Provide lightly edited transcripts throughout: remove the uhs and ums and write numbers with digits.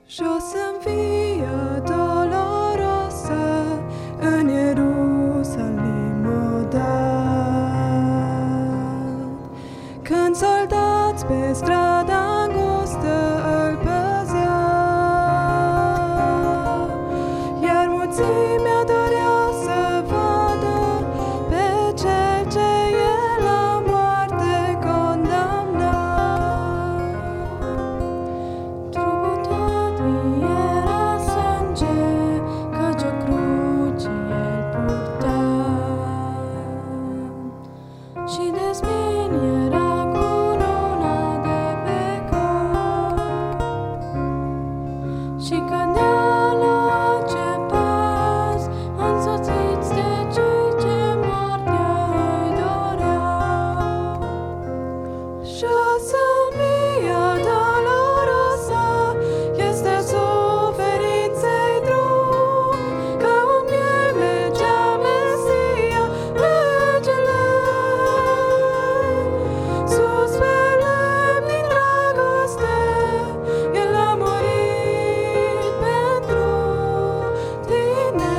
Jos în via dolorosa, în Ierusalim odată, când soldați pe strada îngustă îl păzeau, iar mulțimea dorea să vadă pe cel ce el la moarte condamna. Trupul tot era sânge, căci o cruce el purta, și de spin era corona de pe cap, și cădea la ce pas, însoțiți de cei ce moartea îi doreau. Jos în via dolorosa este suferinței drum, ca un miel mergea Mesia, regele. Sus pe lemn din dragoste, el a murit pentru tine.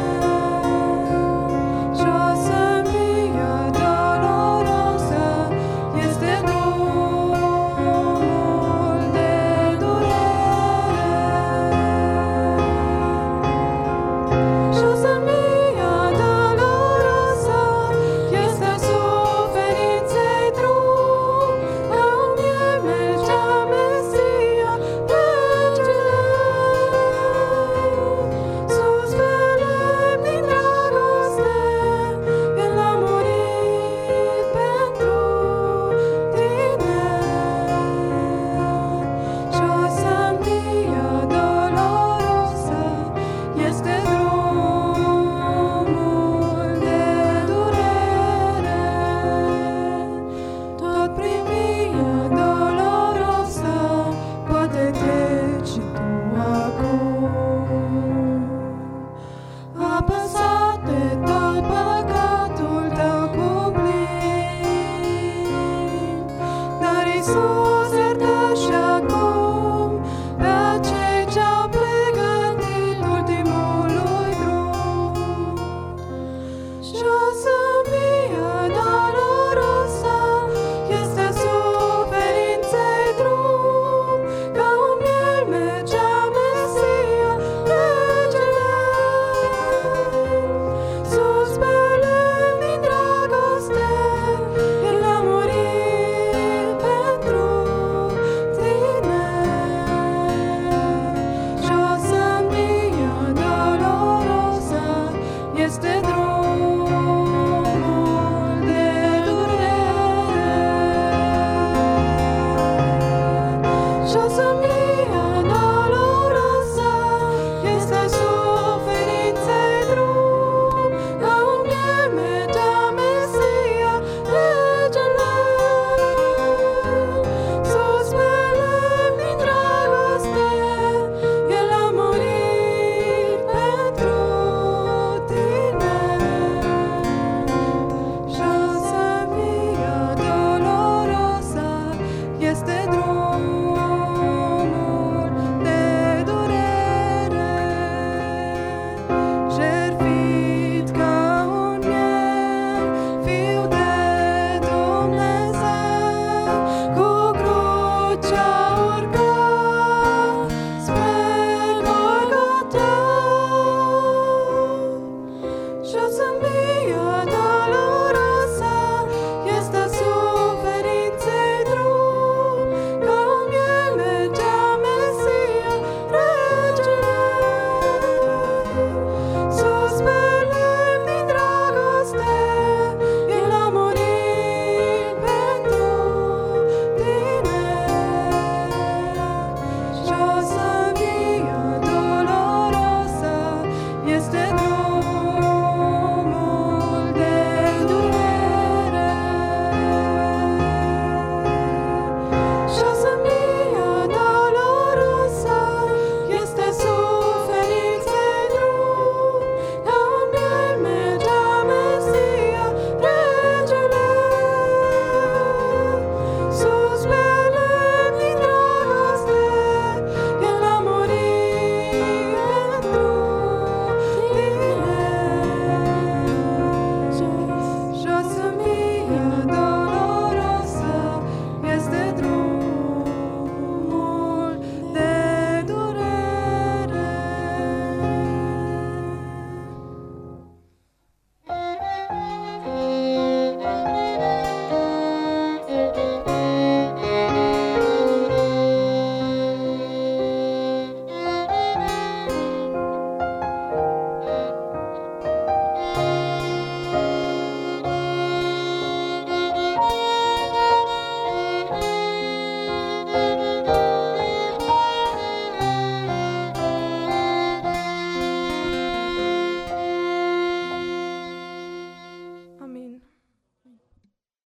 Jos în via dolorosa este drumul de durere. Jos în via dolorosa este suferinței drum, ca un miel mergea Mesia, regele. Sus pe lemn din dragoste, el a murit pentru tine. Jos în via dolorosa este drumul de durere. Tot prin via dolorosa poate treci și tu acum. Apăsat pe tot păcatul tău cuplin, dar Iisus iartă și acum pe acei ce-au pregătit ultimul lui drum. Jos în via dolorosa este suferinței drum, ca un miel mergea Mesia, regele. Sus pe lemn din dragoste, el a murit pentru tine. Jos în via dolorosa este drumul de durere. Jos în via dolorosa este suferinței drum, ca un miel mergea Mesia, regele. Sus pe lemn din dragoste, el a murit pentru tine. Jos în via dolorosa este drumul